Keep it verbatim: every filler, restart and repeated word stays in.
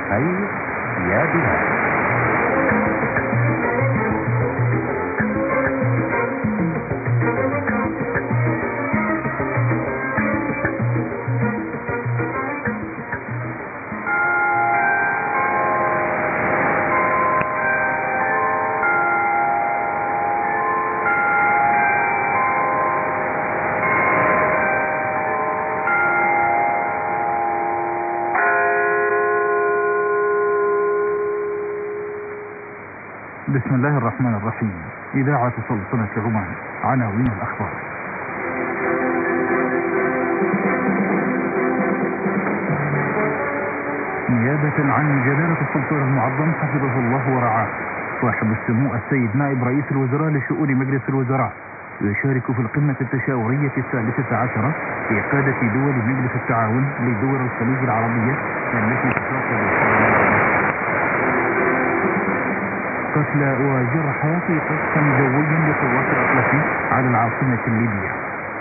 الخير يا بلاد. بسم الله الرحمن الرحيم. إذاعة سلطنة عمان. عناوين الأخبار. نيابة عن جلالة السلطان المعظم حفظه الله ورعاه، صاحب السمو السيد نائب رئيس الوزراء لشؤون مجلس الوزراء يشارك في القمة التشاورية الثالثة عشرة في قادة دول مجلس التعاون لدول الخليج العربية التي تشارك قتلى وجرحى في قصف جوي لقوات الأطلسي على العاصمة الليبية.